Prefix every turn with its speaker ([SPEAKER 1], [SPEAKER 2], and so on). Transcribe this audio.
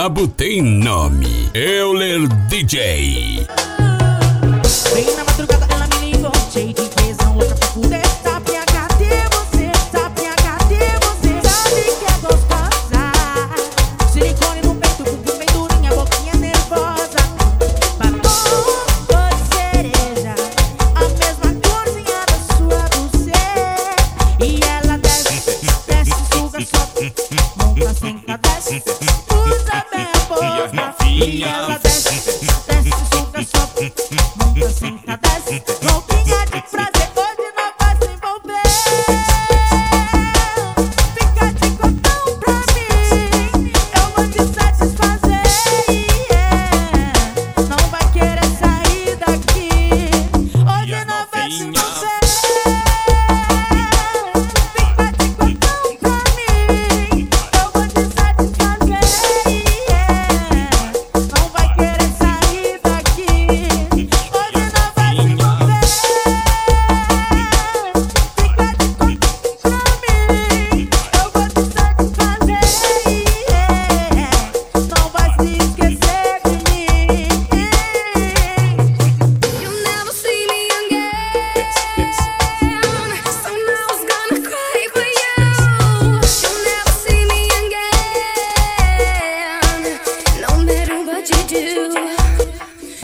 [SPEAKER 1] brabo tem nome. Euler DJ.
[SPEAKER 2] Bem na madrugada ela me ligou, cheio de tesão, louca pra fuder. Sabe a cadê você? Sabe a cadê você? Sabe que é gostosa. Silicone no peito, bumbum bem durinha, boquinha nervosa. Batom de cereja, a mesma corzinha da sua buceta. E ela desce, desce, suga, sobe, monta, senta, desce, usa bem a boca. E ela desce, desce, suga, sobe, monta, senta, desce, roupinha